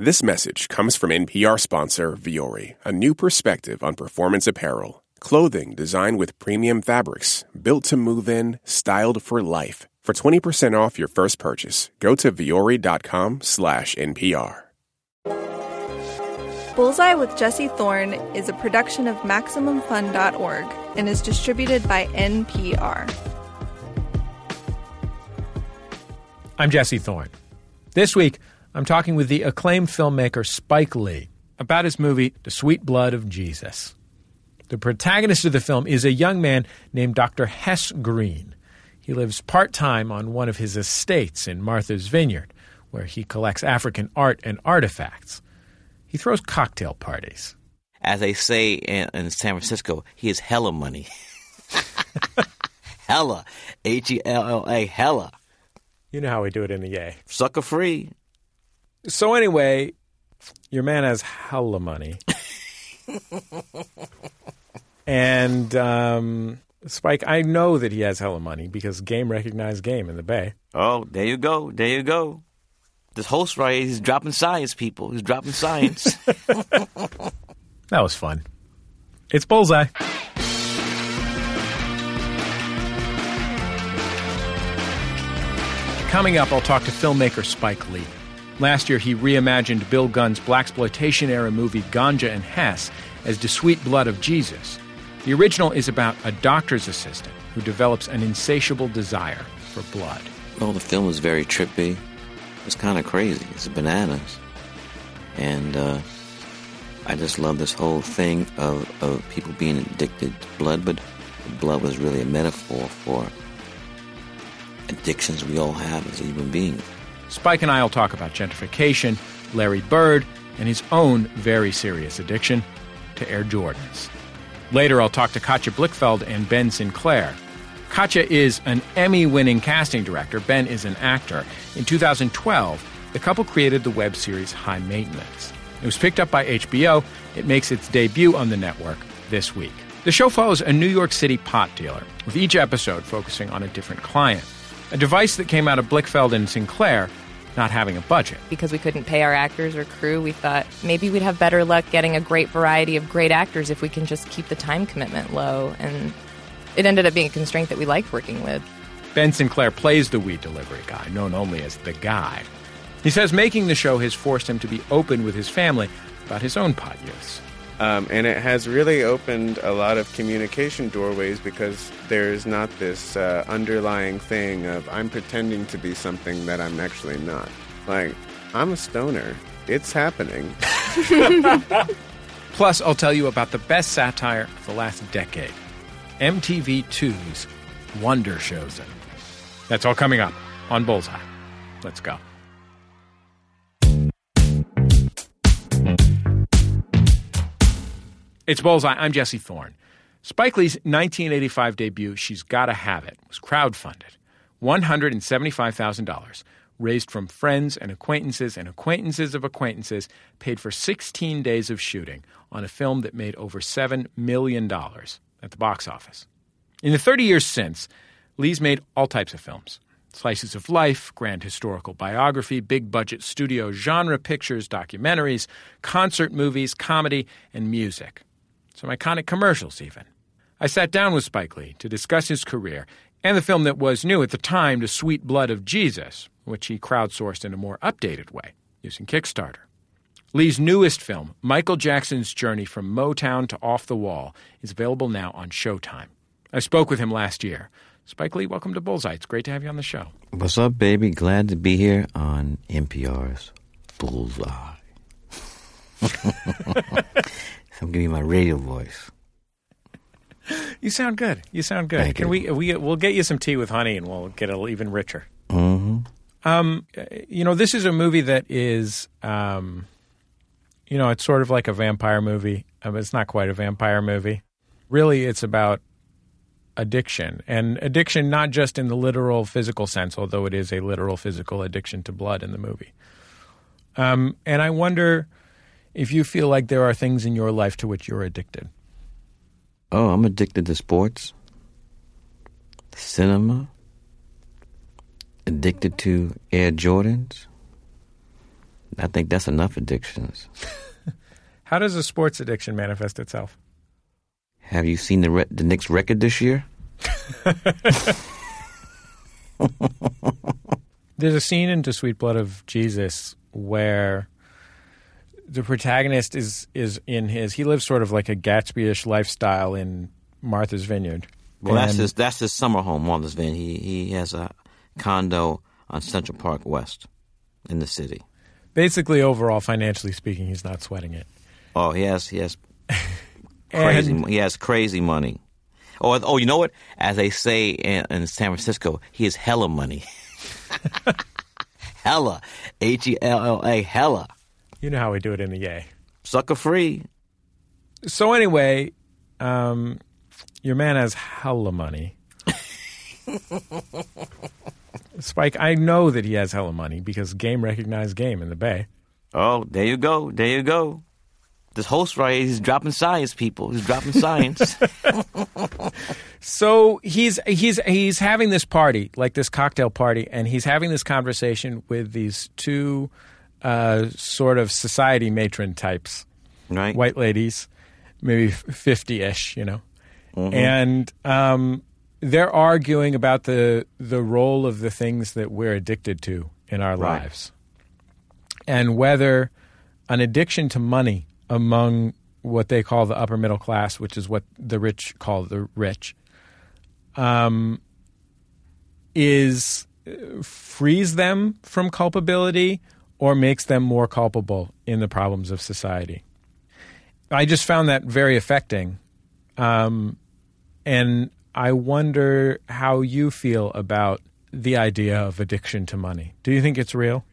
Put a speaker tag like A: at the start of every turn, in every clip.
A: This message comes from NPR sponsor Vuori, a new perspective on performance apparel. Clothing designed with premium fabrics, built to move in, styled for life. For 20% off your first purchase, go to vuori.com/NPR.
B: Bullseye with Jesse Thorne is a production of MaximumFun.org and is distributed by NPR.
C: I'm Jesse Thorne. This week, I'm talking with the acclaimed filmmaker Spike Lee about his movie, The Sweet Blood of Jesus. The protagonist of the film is a young man named Dr. Hess Green. He lives part-time on one of his estates in Martha's Vineyard, where he collects African art and artifacts. He throws cocktail parties.
D: As they say in San Francisco, he is hella money. Hella. Hella. Hella.
C: You know how we do it in the A.
D: Sucker free.
C: So anyway, your man has hella money. And Spike, I know that he has hella money because Game recognized Game in the Bay.
D: Oh, there you go. There you go. This host right here, he's dropping science, people. He's dropping science.
C: That was fun. It's Bullseye. Coming up, I'll talk to filmmaker Spike Lee. Last year, he reimagined Bill Gunn's blaxploitation-era movie Ganja and Hess as The Sweet Blood of Jesus. The original is about a doctor's assistant who develops an insatiable desire for blood.
D: Well, the film is very trippy. It's kind of crazy. It's bananas. And I just love this whole thing of people being addicted to blood, but blood was really a metaphor for addictions we all have as human beings.
C: Spike and I will talk about gentrification, Larry Bird, and his own very serious addiction to Air Jordans. Later, I'll talk to Katja Blichfeld and Ben Sinclair. Katja is an Emmy-winning casting director. Ben is an actor. In 2012, the couple created the web series High Maintenance. It was picked up by HBO. It makes its debut on the network this week. The show follows a New York City pot dealer, with each episode focusing on a different client. A device that came out of Blichfeld and Sinclair not having a budget.
E: Because we couldn't pay our actors or crew, we thought maybe we'd have better luck getting a great variety of great actors if we can just keep the time commitment low. And it ended up being a constraint that we liked working with.
C: Ben Sinclair plays the weed delivery guy, known only as the guy. He says making the show has forced him to be open with his family about his own pot use.
F: And it has really opened a lot of communication doorways because there's not this underlying thing of I'm pretending to be something that I'm actually not. Like, I'm a stoner. It's happening.
C: Plus, I'll tell you about the best satire of the last decade, MTV2's Wonder Chosen. That's all coming up on Bullseye. Let's go. It's Bullseye. I'm Jesse Thorne. Spike Lee's 1985 debut, She's Gotta Have It, was crowdfunded. $175,000, raised from friends and acquaintances of acquaintances, paid for 16 days of shooting on a film that made over $7 million at the box office. In the 30 years since, Lee's made all types of films. Slices of life, grand historical biography, big-budget studio genre pictures, documentaries, concert movies, comedy, and music. Some iconic commercials, even. I sat down with Spike Lee to discuss his career and the film that was new at the time, The Sweet Blood of Jesus, which he crowdsourced in a more updated way, using Kickstarter. Lee's newest film, Michael Jackson's Journey from Motown to Off the Wall, is available now on Showtime. I spoke with him last year. Spike Lee, welcome to Bullseye. It's great to have you on the show.
D: What's up, baby? Glad to be here on NPR's Bullseye. I'm giving you my radio voice.
C: You sound good. You sound good.
D: Thank
C: Can
D: you.
C: we'll get you some tea with honey and we'll get it even richer.
D: Mm-hmm.
C: This is a movie that is, it's sort of like a vampire movie. It's not quite a vampire movie. Really, it's about addiction. And addiction not just in the literal physical sense, although it is a literal physical addiction to blood in the movie. And I wonder if you feel like there are things in your life to which you're addicted.
D: Oh, I'm addicted to sports, cinema, addicted to Air Jordans, I think that's enough addictions.
C: How does a sports addiction manifest itself?
D: Have you seen the Knicks record this year?
C: There's a scene in To Sweet Blood of Jesus where the protagonist is in he lives sort of like a Gatsby-ish lifestyle in Martha's Vineyard.
D: Well, that's his summer home, Martha's Vineyard. He has a condo on Central Park West in the city.
C: Basically, overall, financially speaking, he's not sweating it.
D: Oh, he has crazy. He has crazy money. Oh, you know what? As they say in San Francisco, he has hella money. Hella, Hella, hella.
C: You know how we do it in the Yay.
D: Sucker free.
C: So anyway, your man has hella money. Spike, I know that he has hella money because Game recognized Game in the Bay.
D: Oh, there you go. There you go. This host right here, he's dropping science, people. He's dropping science.
C: So he's having this party, like this cocktail party, and he's having this conversation with these two sort of society matron types,
D: right?
C: White ladies, maybe 50-ish, you know, and they're arguing about the role of the things that we're addicted to in our lives, and whether an addiction to money among what they call the upper middle class, which is what the rich call the rich, frees them from culpability or makes them more culpable in the problems of society. I just found that very affecting. And I wonder how you feel about the idea of addiction to money. Do you think it's real?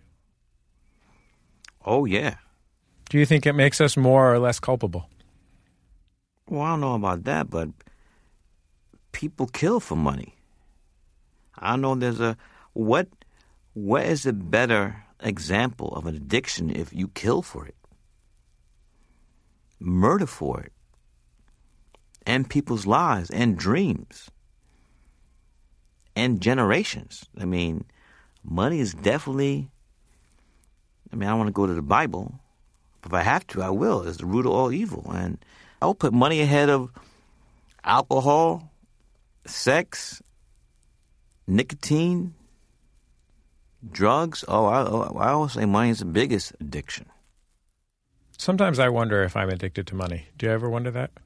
D: Oh, yeah.
C: Do you think it makes us more or less culpable?
D: Well, I don't know about that, but people kill for money. I know there's what is a better example of an addiction if you kill for it? Murder for it. And people's lives and dreams. And generations. I mean, money is definitely, I don't want to go to the Bible. If I have to, I will. It's the root of all evil. And I'll put money ahead of alcohol, sex, nicotine, drugs. I always say money is the biggest addiction.
C: Sometimes I wonder if I'm addicted to money. Do you ever wonder that?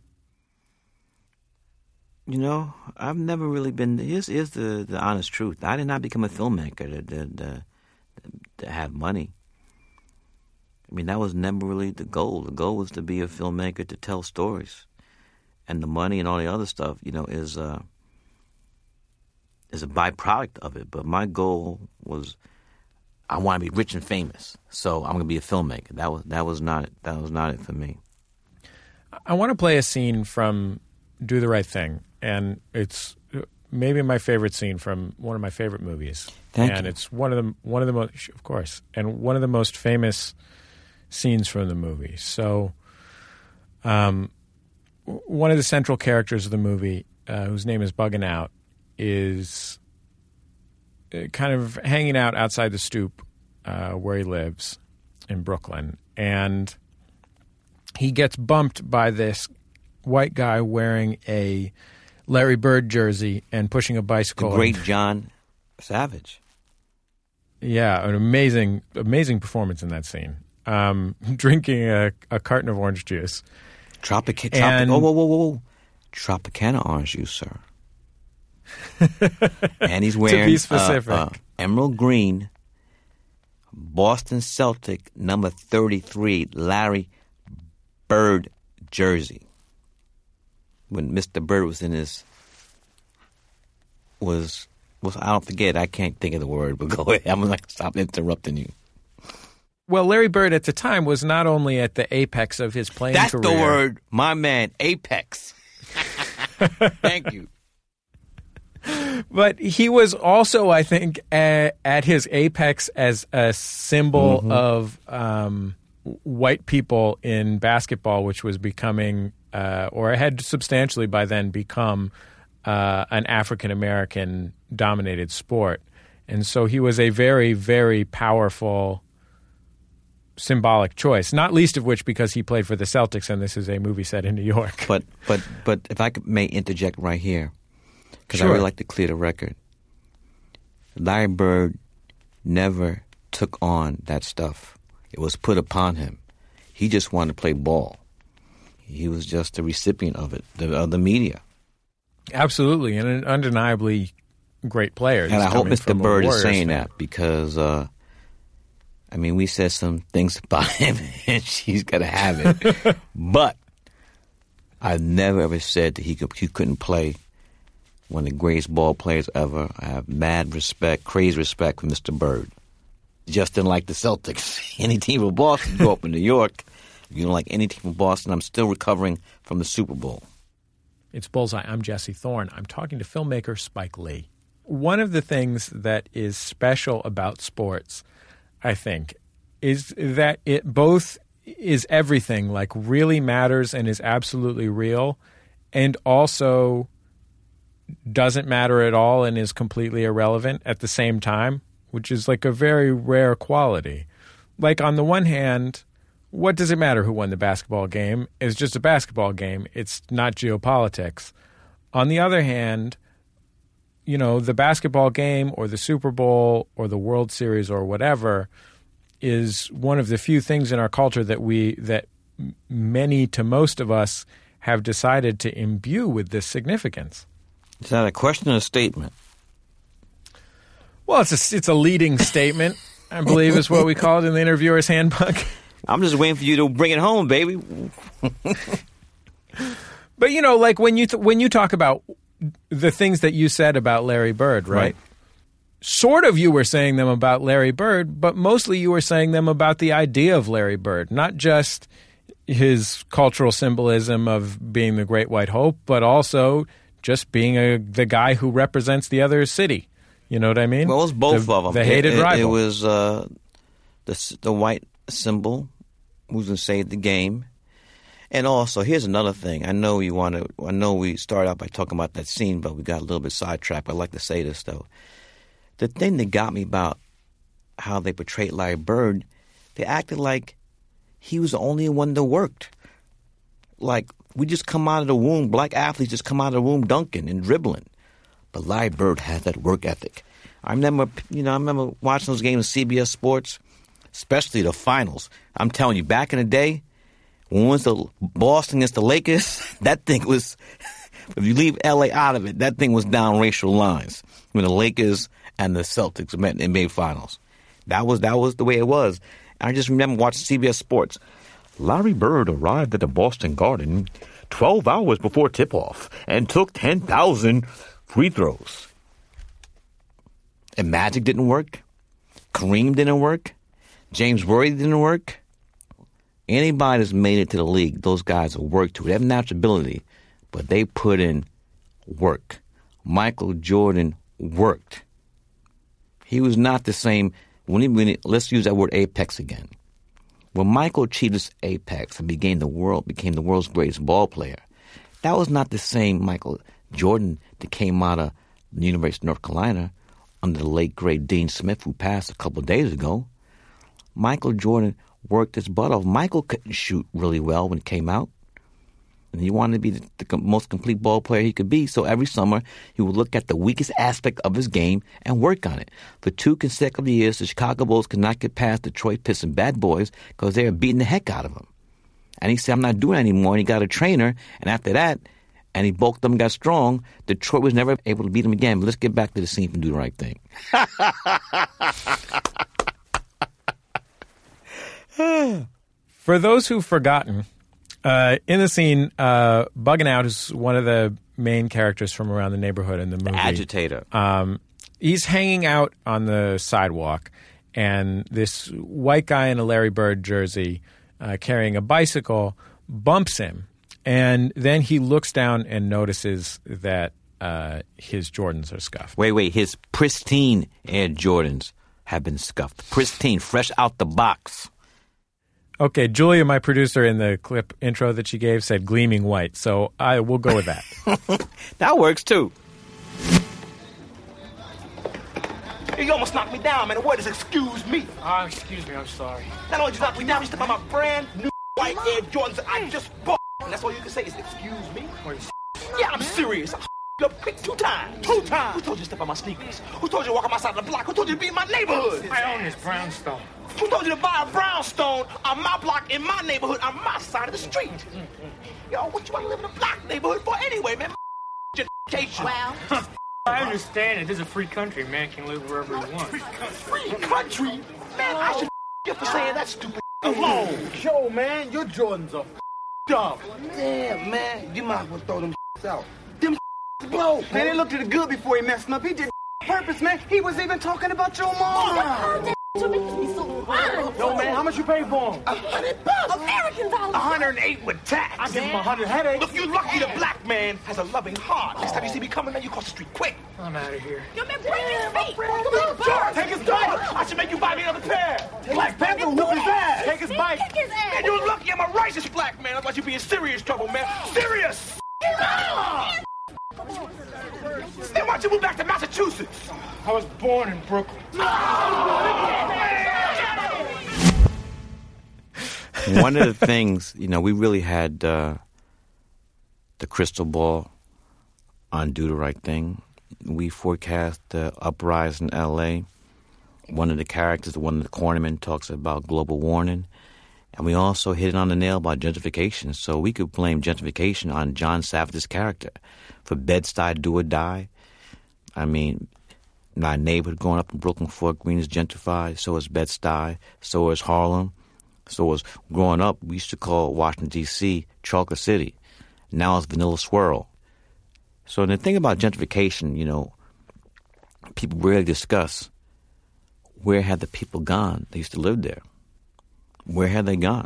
D: You know, I've never really been. Here's the honest truth. I did not become a filmmaker to have money. That was never really the goal. The goal was to be a filmmaker, to tell stories. And the money and all the other stuff, is a byproduct of it. But my goal was, I want to be rich and famous. So I'm going to be a filmmaker. That was not it. That was not it for me.
C: I want to play a scene from Do the Right Thing. And it's maybe my favorite scene from one of my favorite movies.
D: Thank you.
C: And it's one of the most, of course, and one of the most famous scenes from the movie. So one of the central characters of the movie, whose name is Buggin' Out, is kind of hanging out outside the Stoop where he lives in Brooklyn. And he gets bumped by this white guy wearing a Larry Bird jersey and pushing a bicycle.
D: The great John Savage.
C: Yeah, an amazing performance in that scene. Drinking a carton of orange juice.
D: Whoa. Tropicana orange juice, sir. And he's wearing
C: to be specific.
D: Emerald green Boston Celtic number 33 Larry Bird jersey. When Mr. Bird was in his was I don't forget, I can't think of the word, but go ahead. I'm going to stop interrupting you.
C: Well, Larry Bird at the time was not only at the apex of his playing career.
D: That's the word, my man, apex. Thank you.
C: But he was also, I think, at his apex as a symbol of white people in basketball, which was becoming, or had substantially by then become, an symbolic choice, not least of which because he played for the Celtics and this is a movie set in New York.
D: But if I may interject right here, because I
C: Sure.
D: really like to clear the record. Larry Bird never took on that stuff. It was put upon him. He just wanted to play ball. He was just a recipient of it, of the media.
C: Absolutely, and an undeniably great player.
D: And I hope
C: coming
D: Mr.
C: from a
D: Bird is
C: Warriors
D: saying
C: fan.
D: that because, we said some things about him and she's got to have it. But I've never ever said that he couldn't play. One of the greatest ball players ever. I have mad respect, crazy respect for Mr. Bird. Just didn't like the Celtics. Any team from Boston, go up in New York. You don't like any team from Boston, I'm still recovering from the Super Bowl.
C: It's Bullseye. I'm Jesse Thorne. I'm talking to filmmaker Spike Lee. One of the things that is special about sports, I think, is that it both is everything, like really matters and is absolutely real, and also doesn't matter at all and is completely irrelevant at the same time, which is like a very rare quality. Like on the one hand, what does it matter who won the basketball game? It's just a basketball game. It's not geopolitics. On the other hand, you know, the basketball game or the Super Bowl or the World Series or whatever is one of the few things in our culture that many to most of us have decided to imbue with this significance.
D: Is that a question or a statement?
C: Well, it's a leading statement, I believe is what we call it in the interviewer's handbook.
D: I'm just waiting for you to bring it home, baby.
C: But, you know, like when you talk about the things that you said about Larry Bird, right? Sort of you were saying them about Larry Bird, but mostly you were saying them about the idea of Larry Bird, not just his cultural symbolism of being the Great White Hope, but also just being the guy who represents the other city. You know what I mean?
D: Well, it was both of them.
C: The hated rival.
D: It was the white symbol who's going to save the game. And also, here's another thing. I know we started out by talking about that scene, but we got a little bit sidetracked. I'd like to say this, though. The thing that got me about how they portrayed Larry Bird, they acted like he was the only one that worked. Like, we just come out of the womb, black athletes just come out of the womb dunking and dribbling. But Larry Bird had that work ethic. I remember watching those games on CBS Sports, especially the finals. I'm telling you, back in the day, when it was the Boston against the Lakers, that thing was, if you leave LA out of it, that thing was down racial lines. When the Lakers and the Celtics met in the NBA Finals. That was the way it was. And I just remember watching CBS Sports. Larry Bird arrived at the Boston Garden 12 hours before tip-off and took 10,000 free throws. And Magic didn't work. Kareem didn't work. James Worthy didn't work. Anybody that's made it to the league, those guys have worked to it. They have natural ability, but they put in work. Michael Jordan worked. He was not the same. Let's use that word apex again. When Michael achieved this apex and became the world's greatest ball player, that was not the same Michael Jordan that came out of the University of North Carolina under the late, great Dean Smith, who passed a couple of days ago. Michael Jordan worked his butt off. Michael couldn't shoot really well when he came out. And he wanted to be the most complete ball player he could be. So every summer, he would look at the weakest aspect of his game and work on it. For 2 consecutive years, the Chicago Bulls could not get past Detroit Pistons bad boys because they were beating the heck out of him. And he said, I'm not doing it anymore. And he got a trainer. And after that, and he bulked up and got strong, Detroit was never able to beat him again. But let's get back to the scene from Do the Right Thing.
C: For those who've forgotten, in the scene, Buggin' Out is one of the main characters from around the neighborhood in the movie.
D: Agitator.
C: He's hanging out on the sidewalk, and this white guy in a Larry Bird jersey carrying a bicycle bumps him. And then he looks down and notices that his Jordans are scuffed.
D: Wait. His pristine Air Jordans have been scuffed. Pristine, fresh out the box.
C: Okay, Julia, my producer in the clip intro that she gave, said gleaming white, so I will go with that.
D: That works, too.
G: You almost knocked me down, man. The word is excuse me.
H: Excuse me, I'm sorry.
G: Not only did you knock me down, you stepped on my brand new white Air Jordans that I just bought. And that's all you can say is excuse me. Yeah, I'm serious. I up quick 2 times. 2 times? Who told you to step on my sneakers? Who told you to walk on my side of the block? Who told you to be in my neighborhood?
H: I own this brownstone.
G: Who told you to buy a brownstone on my block, in my neighborhood, on my side of the street? Yo, what you want to live in a black neighborhood for anyway, man? Education.
I: Well,
H: I understand it. This is a free country. Man can live wherever he wants.
G: Free country? Man, I should you for saying that stupid alone.
J: Yo, man, your Jordans are up.
G: Damn, man, you might as well throw them out. Them blow.
J: Man, they looked at it good before he messed up. He did purpose, man. He was even talking about your mama.
I: to make me so fun.
J: Yo, man, how much you pay for them?
G: $100.
I: American dollars.
G: 108 with tax.
J: I give him 100 headaches.
G: Look, you lucky the black man has a loving heart. Next time you see me coming, man, you cross the street quick.
H: I'm out of here.
I: Yo, man, break his feet.
G: George, take his dog. I should make you buy me another pair. Black Panther will whoop his ass.
J: Take his bike.
I: Kick his ass.
G: Man, you're lucky I'm a righteous black man. Otherwise you'd be in serious trouble, man. Serious. Then why'd you move back to Massachusetts?
H: I was born in Brooklyn.
D: One of the things, we really had the crystal ball on Do the Right Thing. We forecast the uprising in L.A. One of the characters, one of the cornermen, talks about global warming. And we also hit it on the nail about gentrification. So we could blame gentrification on John Savage's character. For Bed-Stuy, Do or Die. I mean, my neighborhood growing up in Brooklyn, Fort Greene is gentrified. So is Bed-Stuy. So is Harlem. So is growing up, we used to call Washington, D.C. Chocolate City. Now it's Vanilla Swirl. So the thing about gentrification, people rarely discuss where had the people gone that used to live there. Where have they gone?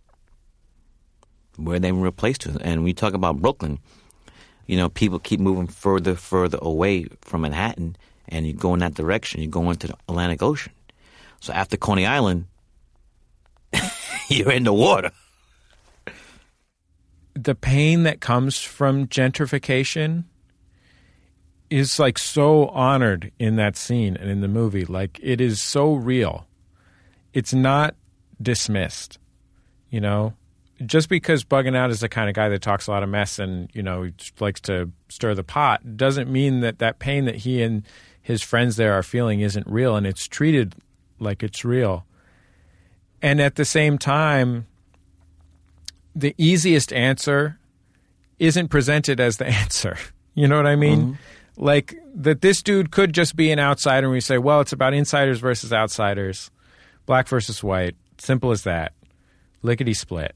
D: Where they been replaced to? And when you talk about Brooklyn, people keep moving further away from Manhattan, and you go in that direction. You go into the Atlantic Ocean. So after Coney Island, you're in the water.
C: The pain that comes from gentrification is like so honored in that scene and in the movie. Like, it is so real. It's not dismissed, just because Bugging Out is the kind of guy that talks a lot of mess and, he likes to stir the pot doesn't mean that pain that he and his friends there are feeling isn't real, and it's treated like it's real. And at the same time, the easiest answer isn't presented as the answer. You know what I mean? Mm-hmm. Like, that this dude could just be an outsider, and we say, well, it's about insiders versus outsiders, black versus white. Simple as that. Lickety split.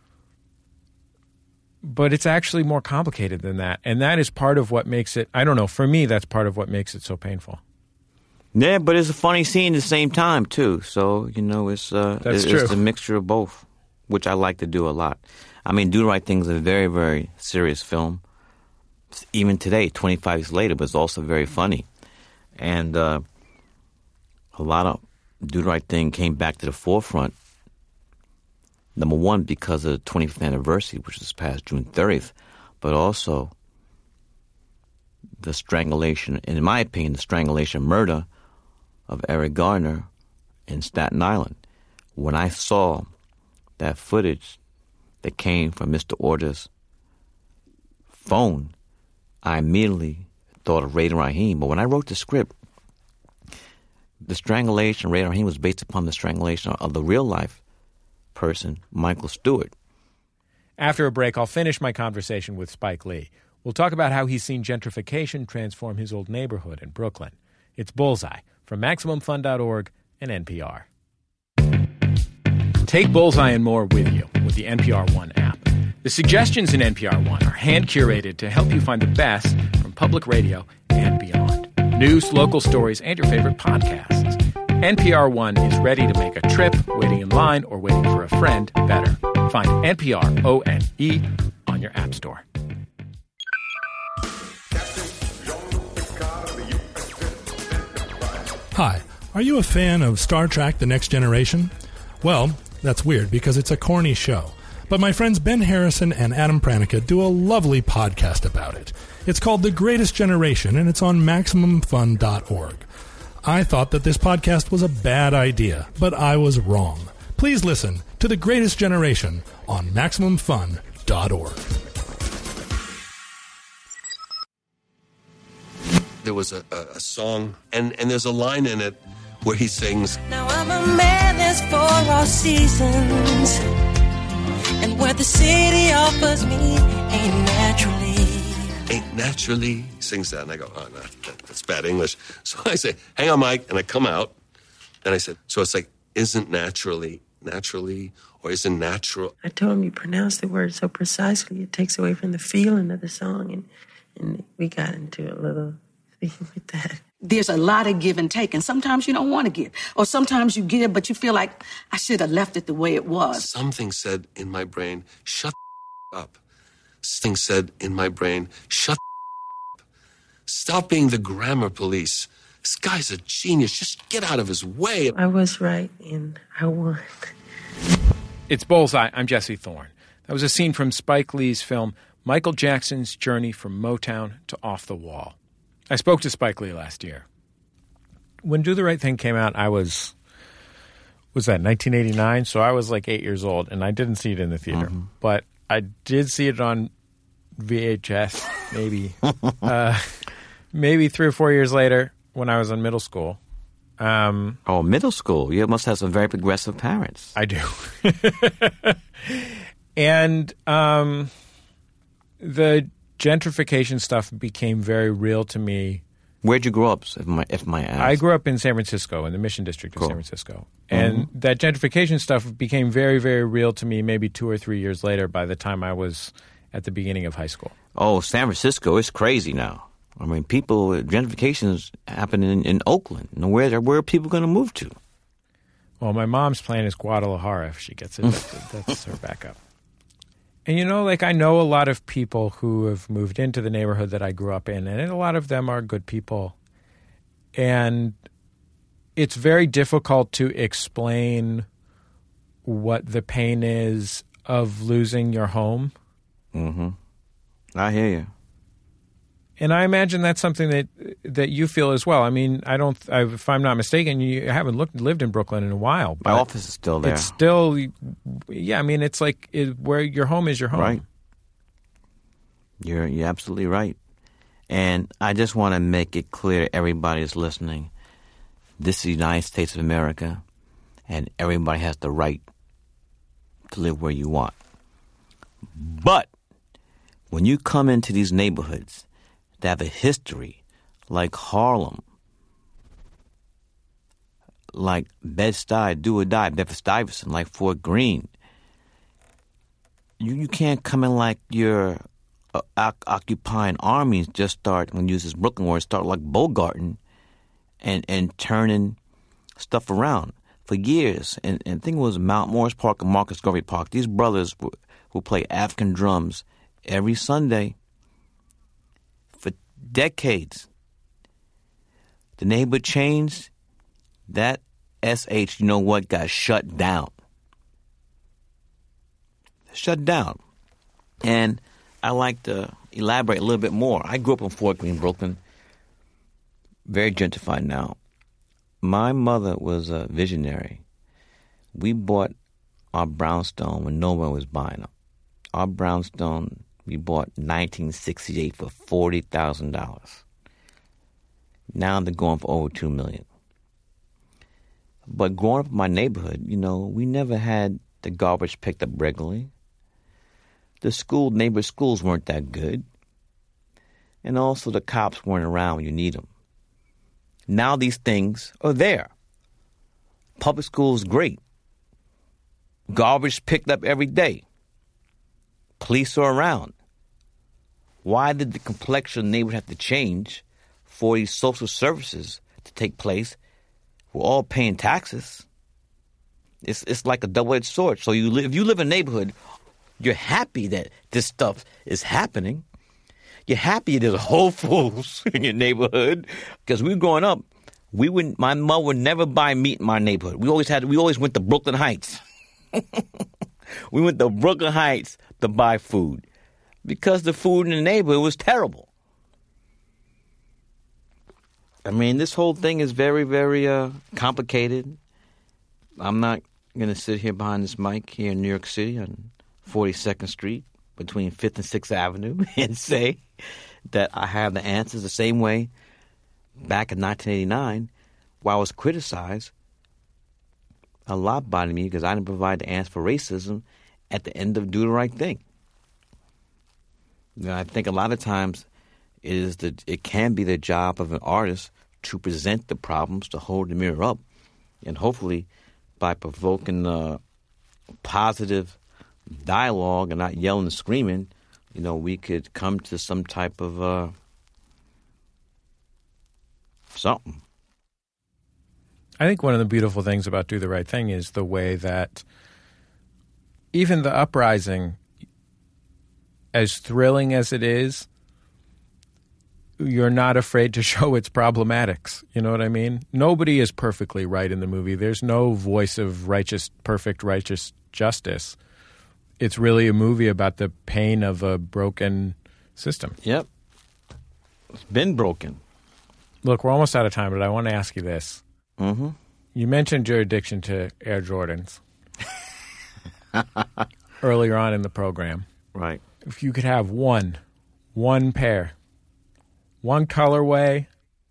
C: But it's actually more complicated than that. And that is part of what makes it, I don't know, for me, that's part of what makes it so painful.
D: Yeah, but it's a funny scene at the same time, too. So, it's a mixture of both, which I like to do a lot. I mean, Do the Right Thing is a very, very serious film. Even today, 25 years later, but it's also very funny. And a lot of Do the Right Thing came back to the forefront. Number one, because of the 25th anniversary, which was past June 30th, but also the strangulation, in my opinion, the strangulation murder of Eric Garner in Staten Island. When I saw that footage that came from Mr. Order's phone, I immediately thought of Raider Rahim. But when I wrote the script, the strangulation of Raider Rahim was based upon the strangulation of the real-life person, Michael Stewart.
C: After a break, I'll finish my conversation with Spike Lee. We'll talk about how he's seen gentrification transform his old neighborhood in Brooklyn. It's Bullseye from MaximumFun.org and NPR. Take Bullseye and more with you with the NPR One app. The suggestions in NPR One are hand-curated to help you find the best from public radio and beyond. News, local stories, and your favorite podcasts. NPR One is ready to make a trip, waiting in line, or waiting for a friend better. Find NPR ONE on your app store.
K: Hi, are you a fan of Star Trek: The Next Generation? Well, that's weird because it's a corny show. But my friends Ben Harrison and Adam Pranica do a lovely podcast about it. It's called The Greatest Generation, and it's on MaximumFun.org. I thought that this podcast was a bad idea, but I was wrong. Please listen to The Greatest Generation on MaximumFun.org.
L: There was a song, and there's a line in it where he sings,
M: "Now I'm a man that's for all seasons, and what the city offers me ain't naturally."
L: He sings that, and I go, oh, no, that's bad English. So I say, hang on, Mike, and I come out, and I said, so it's like, isn't naturally, or isn't natural?
N: I told him you pronounce the word so precisely, it takes away from the feeling of the song, and we got into a little thing with that.
O: There's a lot of give and take, and sometimes you don't want to give. Or sometimes you give, but you feel like, I should have left it the way it was.
L: Something said in my brain, shut up. Something said in my brain, shut up. Stop being the grammar police. This guy's a genius. Just get out of his way.
N: I was right, and I won.
C: It's Bullseye. I'm Jesse Thorne. That was a scene from Spike Lee's film Michael Jackson's Journey from Motown to Off the Wall. I spoke to Spike Lee last year. When Do the Right Thing came out, I was that 1989? So I was like 8 years old, and I didn't see it in the theater. Mm-hmm. But I did see it on VHS, maybe 3 or 4 years later when I was in middle school.
D: Middle school. You must have some very progressive parents.
C: I do. And the gentrification stuff became very real to me.
D: Where'd you grow up, if my ask?
C: I grew up in San Francisco, in the Mission District of San Francisco. And that gentrification stuff became very, very real to me maybe 2 or 3 years later by the time I was at the beginning of high school.
D: Oh, San Francisco is crazy now. I mean, gentrification is happening in Oakland. Where are people going to move to?
C: Well, my mom's plan is Guadalajara if she gets evicted. That's her backup. And, I know a lot of people who have moved into the neighborhood that I grew up in, and a lot of them are good people. And it's very difficult to explain what the pain is of losing your home.
D: Mm-hmm. I hear you.
C: And I imagine that's something that you feel as well. I mean, if I'm not mistaken, you haven't lived in Brooklyn in a while.
D: My office is still there.
C: It's still, yeah. I mean, it's like where your home is your home.
D: Right. You're absolutely right. And I just want to make it clear to everybody that's listening, this is the United States of America, and everybody has the right to live where you want. But when you come into these neighborhoods that have a history like Harlem, like Bed-Stuy, Do or Die, Bedford-Stuyvesant, like Fort Greene, you can't come in like you're occupying armies, just start, when you use this Brooklyn word, start like Bogarting and turning stuff around. For years, and I think it was Mount Morris Park and Marcus Garvey Park, these brothers who play African drums every Sunday for decades. The neighborhood changed. That SH, you know what, got shut down. Shut down. And I like to elaborate a little bit more. I grew up in Fort Greene, Brooklyn. Very gentrified now. My mother was a visionary. We bought our brownstone when no one was buying them. Our brownstone we bought 1968 for $40,000. Now they're going for over $2 million. But growing up in my neighborhood, we never had the garbage picked up regularly. The neighborhood schools weren't that good. And also the cops weren't around when you need them. Now these things are there. Public school is great. Garbage picked up every day. Police are around. Why did the complexion of the neighborhood have to change for these social services to take place? We're all paying taxes. It's like a double-edged sword. So if you live in a neighborhood, you're happy that this stuff is happening. You're happy there's a Whole Foods in your neighborhood. Because we were growing up, my mother would never buy meat in my neighborhood. We always went to Brooklyn Heights. We went to Brooklyn Heights to buy food because the food in the neighborhood was terrible.
P: I mean, this whole thing is very, very complicated. I'm not going to sit here behind this mic here in New York City on 42nd Street between 5th and 6th Avenue and say that I have the answers the same way back in 1989 while I was criticized a lot by me because I didn't provide the answer for racism at the end of Do the Right Thing. You know, I think a lot of times it can be the job of an artist to present the problems, to hold the mirror up, and hopefully by provoking positive dialogue and not yelling and screaming, you know, we could come to some type of something.
C: I think one of the beautiful things about Do the Right Thing is the way that even the uprising, as thrilling as it is, you're not afraid to show its problematics. You know what I mean? Nobody is perfectly right in the movie. There's no voice of perfect righteous justice. It's really a movie about the pain of a broken system.
P: Yep. It's been broken.
C: Look, we're almost out of time, but I want to ask you this.
P: Mm-hmm.
C: You mentioned your addiction to Air Jordans earlier on in the program.
P: Right.
C: If you could have one pair, one colorway.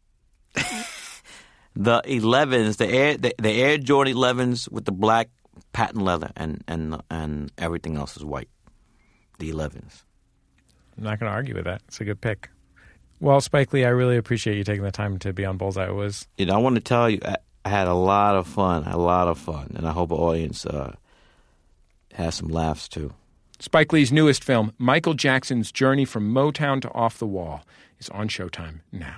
P: The 11s, the Air Jordan 11s with the black patent leather and everything else is white. The 11s.
C: I'm not going to argue with that. It's a good pick. Well, Spike Lee, I really appreciate you taking the time to be on Bullseye. It was...
P: You know, I want to tell you, I had a lot of fun, and I hope the audience has some laughs, too.
C: Spike Lee's newest film, Michael Jackson's Journey from Motown to Off the Wall, is on Showtime now.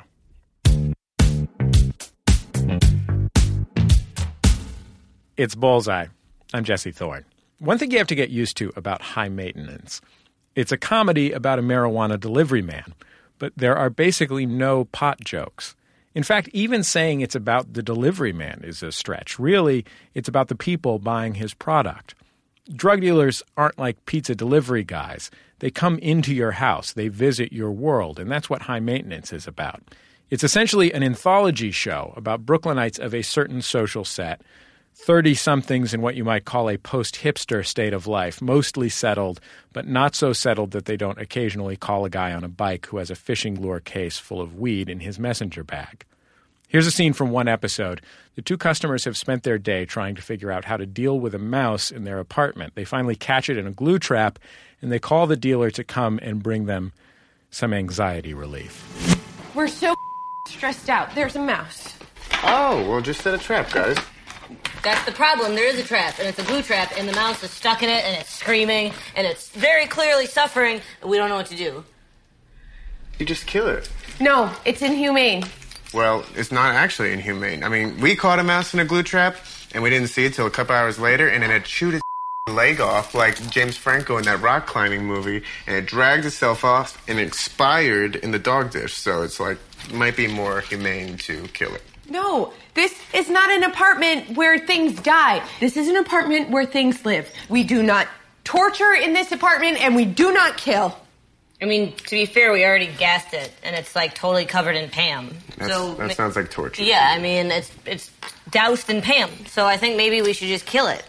C: It's Bullseye. I'm Jesse Thorne. One thing you have to get used to about High Maintenance. It's a comedy about a marijuana delivery man, but there are basically no pot jokes. In fact, even saying it's about the delivery man is a stretch. Really, it's about the people buying his product. Drug dealers aren't like pizza delivery guys. They come into your house. They visit your world, and that's what High Maintenance is about. It's essentially an anthology show about Brooklynites of a certain social set, 30-somethings in what you might call a post-hipster state of life, mostly settled, but not so settled that they don't occasionally call a guy on a bike who has a fishing lure case full of weed in his messenger bag. Here's a scene from one episode. The two customers have spent their day trying to figure out how to deal with a mouse in their apartment. They finally catch it in a glue trap, and they call the dealer to come and bring them some anxiety relief.
Q: We're so stressed out. There's a mouse.
F: Oh, well, just set a trap, guys.
R: That's the problem. There is a trap, and it's a glue trap, and the mouse is stuck in it, and it's screaming, and it's very clearly suffering, and we don't know what to do.
F: You just kill it.
Q: No, it's inhumane.
F: Well, it's not actually inhumane. I mean, we caught a mouse in a glue trap, and we didn't see it till a couple hours later, and then it chewed its leg off like James Franco in that rock climbing movie, and it dragged itself off and expired in the dog dish. So it's like, it might be more humane to kill it.
Q: No, this is not an apartment where things die. This is an apartment where things live. We do not torture in this apartment, and we do not kill.
R: I mean, to be fair, we already gassed it, and it's like totally covered in Pam.
F: That sounds like torture.
R: Yeah, I mean, it's doused in Pam, so I think maybe we should just kill it.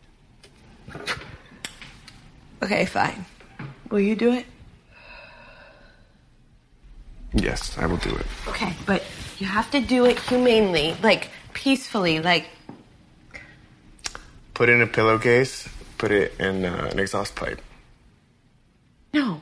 Q: Okay, fine. Will you do it?
F: Yes, I will do it.
Q: Okay, but you have to do it humanely, like peacefully, like...
F: Put it in a pillowcase, put it in an exhaust pipe.
Q: No.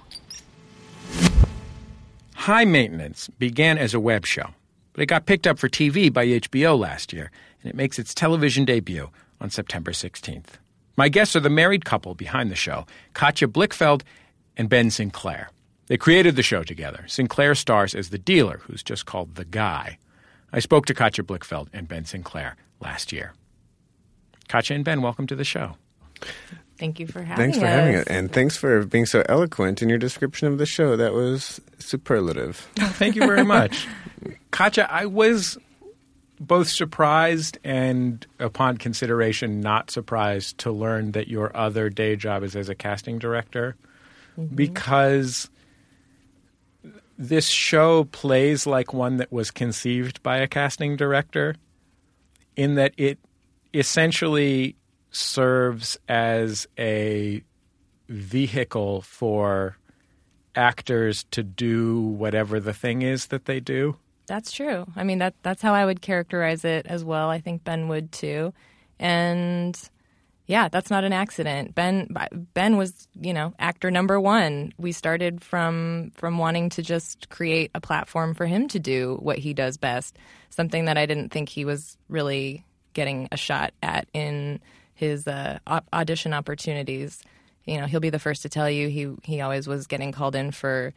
C: High Maintenance began as a web show, but it got picked up for TV by HBO last year, and it makes its television debut on September 16th. My guests are the married couple behind the show, Katja Blichfeld and Ben Sinclair. They created the show together. Sinclair stars as the dealer, who's just called the guy. I spoke to Katja Blichfeld and Ben Sinclair last year. Katja and Ben, welcome to the show.
E: Thank you for having us.
F: Thanks for having it, and thanks for being so eloquent in your description of the show. That was superlative.
C: Thank you very much. Katja, I was both surprised and, upon consideration, not surprised to learn that your other day job is as a casting director, because this show plays like one that was conceived by a casting director, in that it essentially serves as a vehicle for actors to do whatever the thing is that they do.
E: That's true. I mean, that's how I would characterize it as well. I think Ben would too. And yeah, that's not an accident. Ben was, actor number one. We started from wanting to just create a platform for him to do what he does best, something that I didn't think he was really getting a shot at in his audition opportunities. He'll be the first to tell you he always was getting called in for,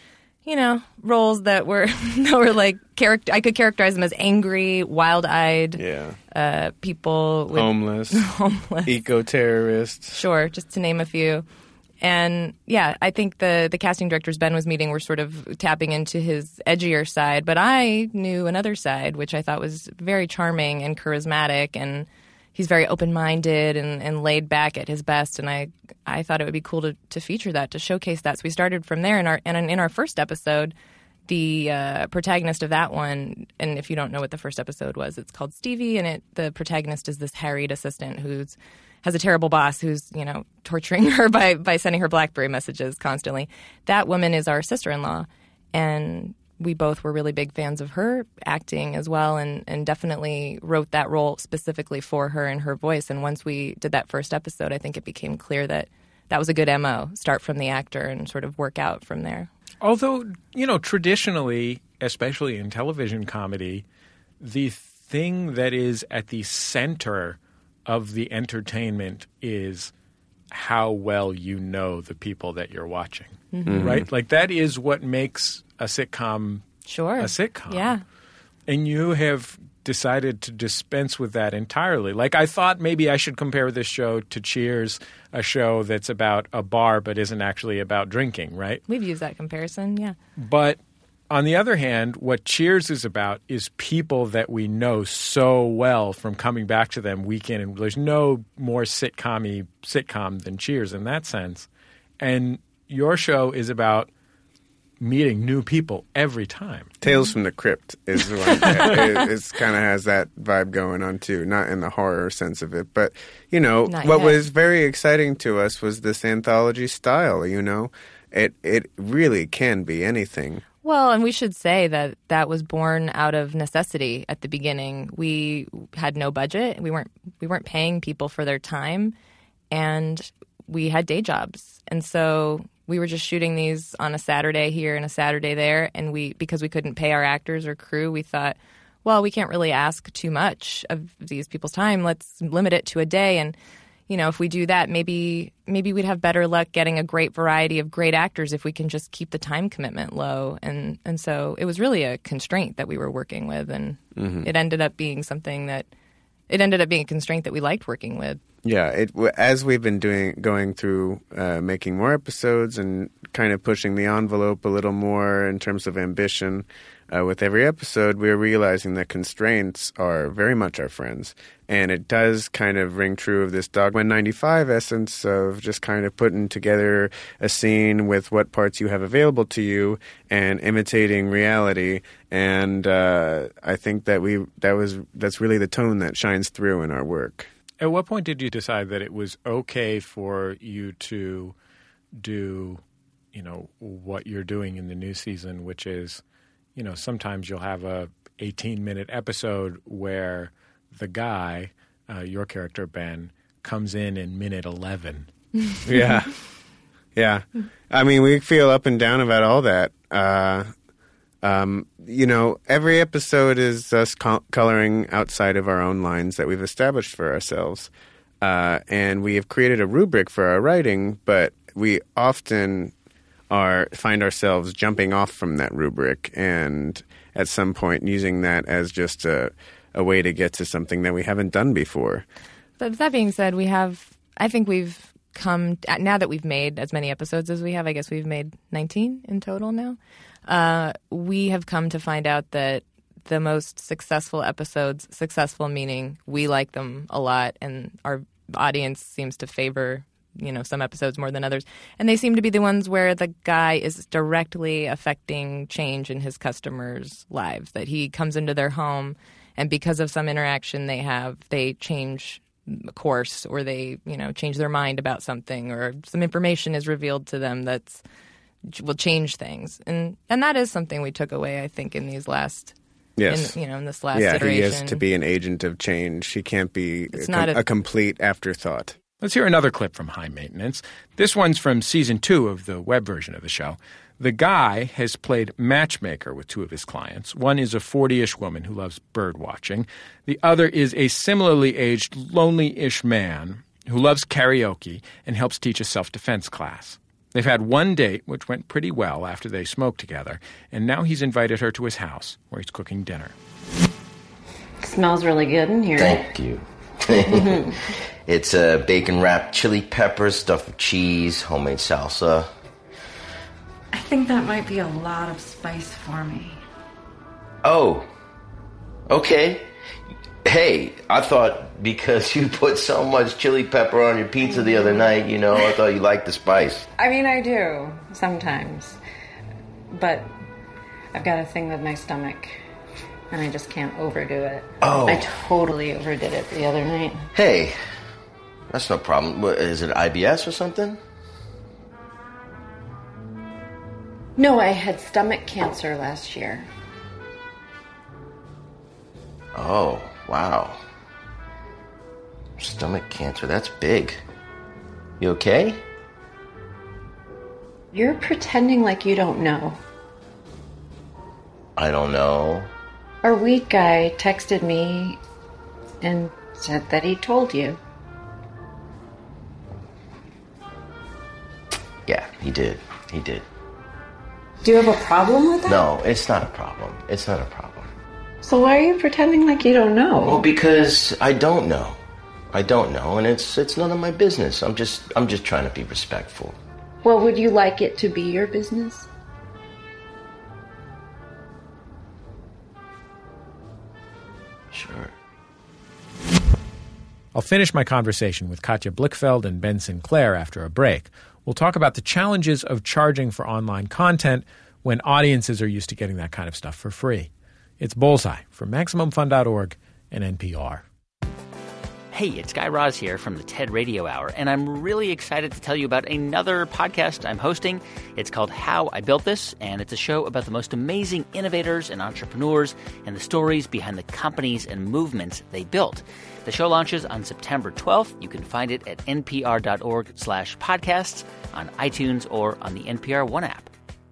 E: roles that were like I could characterize them as angry, wild-eyed, people with
F: homeless, eco-terrorists.
E: Sure, just to name a few. And yeah, I think the casting directors Ben was meeting were sort of tapping into his edgier side, but I knew another side, which I thought was very charming and charismatic, and he's very open-minded and laid back at his best, and I thought it would be cool to feature that, to showcase that. So we started from there. In our first episode, the protagonist of that one, and if you don't know what the first episode was, it's called Stevie, and the protagonist is this harried assistant who has a terrible boss who's torturing her by sending her BlackBerry messages constantly. That woman is our sister-in-law, and we both were really big fans of her acting as well, and definitely wrote that role specifically for her and her voice. And once we did that first episode, I think it became clear that was a good MO. Start from the actor and sort of work out from there.
C: Although, traditionally, especially in television comedy, the thing that is at the center of the entertainment is how well you know the people that you're watching, right? Like that is what makes a sitcom a sitcom.
E: Yeah.
C: And you have decided to dispense with that entirely. Like I thought maybe I should compare this show to Cheers, a show that's about a bar but isn't actually about drinking, right?
E: We've used that comparison, yeah.
C: But on the other hand, what Cheers is about is people that we know so well from coming back to them week in, and there's no more sitcom than Cheers in that sense. And your show is about meeting new people every time.
F: Tales from the Crypt is one. It kind of has that vibe going on too, not in the horror sense of it, but what was very exciting to us was this anthology style. It really can be anything.
E: Well, and we should say that was born out of necessity at the beginning. We had no budget. We weren't paying people for their time, and we had day jobs, and so we were just shooting these on a Saturday here and a Saturday there, and because we couldn't pay our actors or crew, we thought, well, we can't really ask too much of these people's time. Let's limit it to a day, and if we do that, maybe we'd have better luck getting a great variety of great actors if we can just keep the time commitment low. And so it was really a constraint that we were working with, and it ended up being a constraint that we liked working with.
F: Yeah, as we've been going through making more episodes and kind of pushing the envelope a little more in terms of ambition, with every episode, we're realizing that constraints are very much our friends. And it does kind of ring true of this Dogma 95 essence of just kind of putting together a scene with what parts you have available to you and imitating reality. And I think that that's really the tone that shines through in our work.
C: At what point did you decide that it was okay for you to do, what you're doing in the new season, which is, sometimes you'll have a 18-minute episode where the guy, your character, Ben, comes in minute 11.
F: Yeah. Yeah. I mean, we feel up and down about all that. Every episode is us coloring outside of our own lines that we've established for ourselves. And we have created a rubric for our writing, but we often find ourselves jumping off from that rubric and at some point using that as just a way to get to something that we haven't done before.
E: But that being said, I think we've come, now that we've made as many episodes as we have, I guess we've made 19 in total now, we have come to find out that the most successful episodes, successful meaning we like them a lot and our audience seems to favor some episodes more than others. And they seem to be the ones where the guy is directly affecting change in his customers' lives, that he comes into their home and because of some interaction they have, they change course, or they, change their mind about something, or some information is revealed to them that will change things. And that is something we took away, I think, in these last
F: Yes.
E: in this last
F: iteration.
E: iteration.
F: He is to be an agent of change. He can't be a complete afterthought.
C: Let's hear another clip from High Maintenance. This one's from Season 2 of the web version of the show. The guy has played matchmaker with two of his clients. One is a 40-ish woman who loves bird watching. The other is a similarly aged, lonely-ish man who loves karaoke and helps teach a self-defense class. They've had one date, which went pretty well after they smoked together, and now he's invited her to his house, where he's cooking dinner.
S: Smells really good in here.
T: Thank you. It's bacon-wrapped chili peppers stuffed with cheese, homemade salsa.
S: I think that might be a lot of spice for me.
T: Oh, okay. Hey, I thought because you put so much chili pepper on your pizza the other night, I thought you liked the spice.
S: I mean, I do, sometimes. But I've got a thing with my stomach, and I just can't overdo it.
T: Oh.
S: I totally overdid it the other night.
T: Hey, that's no problem. What, is it IBS or something?
S: No, I had stomach cancer last year.
T: Oh, wow. Stomach cancer, that's big. You okay?
S: You're pretending like you don't know.
T: I don't know.
S: Our weed guy texted me and said that he told you.
T: Yeah, he did. He did.
S: Do you have a problem with that?
T: No, it's not a problem. It's not a problem.
S: So why are you pretending like you don't know?
T: Well, because I don't know. I don't know, and it's none of my business. I'm just trying to be respectful.
S: Well, would you like it to be your business?
T: Sure.
C: I'll finish my conversation with Katja Blichfeld and Ben Sinclair after a break. We'll talk about the challenges of charging for online content when audiences are used to getting that kind of stuff for free. It's Bullseye from MaximumFun.org and NPR.
U: Hey, it's Guy Raz here from the TED Radio Hour, and I'm really excited to tell you about another podcast I'm hosting. It's called How I Built This, and it's a show about the most amazing innovators and entrepreneurs and the stories behind the companies and movements they built. The show launches on September 12th. You can find it at npr.org/podcasts, on iTunes, or on the NPR One app.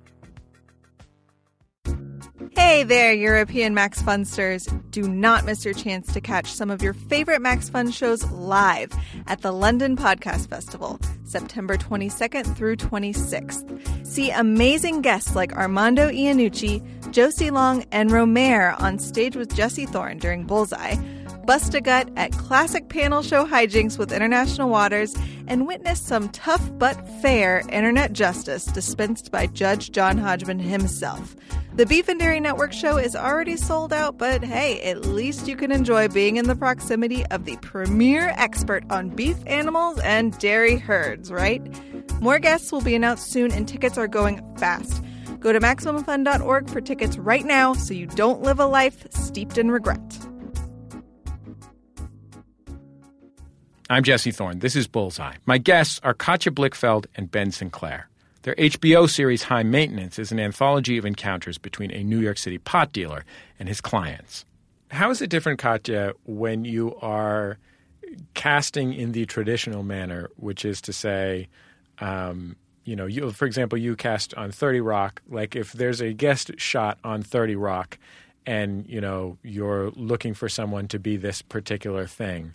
B: Hey there, European Max Funsters. Do not miss your chance to catch some of your favorite Max Fun shows live at the London Podcast Festival, September 22nd through 26th. See amazing guests like Armando Iannucci, Josie Long, and Romare on stage with Jesse Thorne during Bullseye. Bust a gut at classic panel show hijinks with International Waters, and witness some tough but fair internet justice dispensed by Judge John Hodgman himself. The Beef and Dairy Network show is already sold out, but hey, at least you can enjoy being in the proximity of the premier expert on beef animals and dairy herds, right? More guests will be announced soon, and tickets are going fast. Go to MaximumFun.org for tickets right now so you don't live a life steeped in regret.
C: I'm Jesse Thorne. This is Bullseye. My guests are Katja Blichfeld and Ben Sinclair. Their HBO series High Maintenance is an anthology of encounters between a New York City pot dealer and his clients. How is it different, Katja, when you are casting in the traditional manner, which is to say, you, for example, you cast on 30 Rock, like if there's a guest shot on 30 Rock and, you're looking for someone to be this particular thing,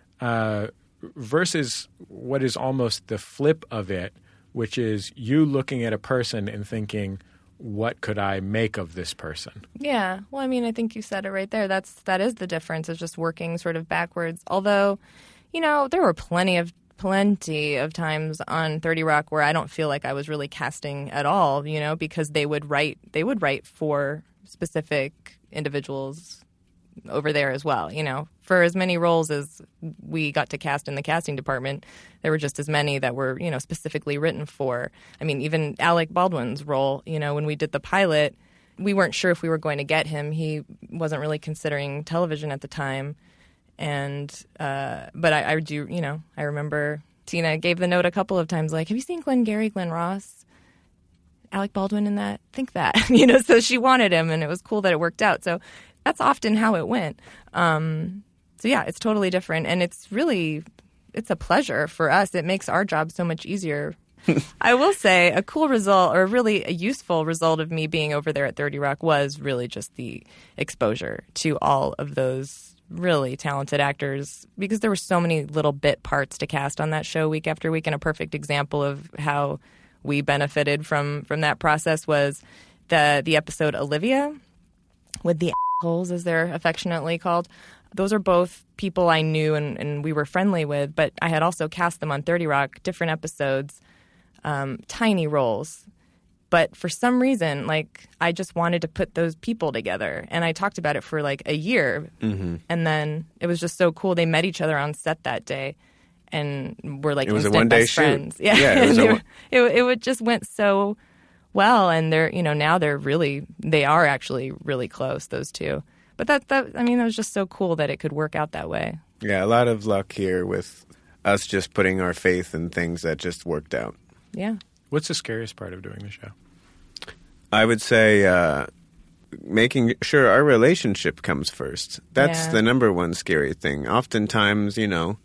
C: versus what is almost the flip of it, which is you looking at a person and thinking, what could I make of this person?
E: Yeah. Well, I mean, I think you said it right there. That is the difference. It's just working sort of backwards. Although, there were plenty of times on 30 Rock where I don't feel like I was really casting at all, because they would write for specific individuals' over there as well. For as many roles as we got to cast in the casting department, there were just as many that were, specifically written for. I mean, even Alec Baldwin's role, when we did the pilot, we weren't sure if we were going to get him. He wasn't really considering television at the time. And, but I do, I remember Tina gave the note a couple of times, like, have you seen Glengarry Glen Ross? Alec Baldwin in that? Think that, so she wanted him, and it was cool that it worked out. So that's often how it went. So yeah, it's totally different. And it's a pleasure for us. It makes our job so much easier. I will say a cool result, or really a useful result of me being over there at 30 Rock was really just the exposure to all of those really talented actors, because there were so many little bit parts to cast on that show week after week. And a perfect example of how we benefited from that process was the episode Olivia with the assholes, as they're affectionately called. Those are both people I knew and we were friendly with, but I had also cast them on 30 Rock, different episodes, tiny roles. But for some reason, I just wanted to put those people together. And I talked about it for a year. Mm-hmm. And then it was just so cool. They met each other on set that day and were
F: it was
E: instant
F: a one-day
E: best friends.
F: shoot. Yeah,
E: it just went so well. And they're, now they are actually really close, those two. But that was just so cool that it could work out that way.
F: Yeah, a lot of luck here with us just putting our faith in things that just worked out.
E: Yeah.
C: What's the scariest part of doing the show?
F: I would say making sure our relationship comes first. That's the number one scary thing. Oftentimes,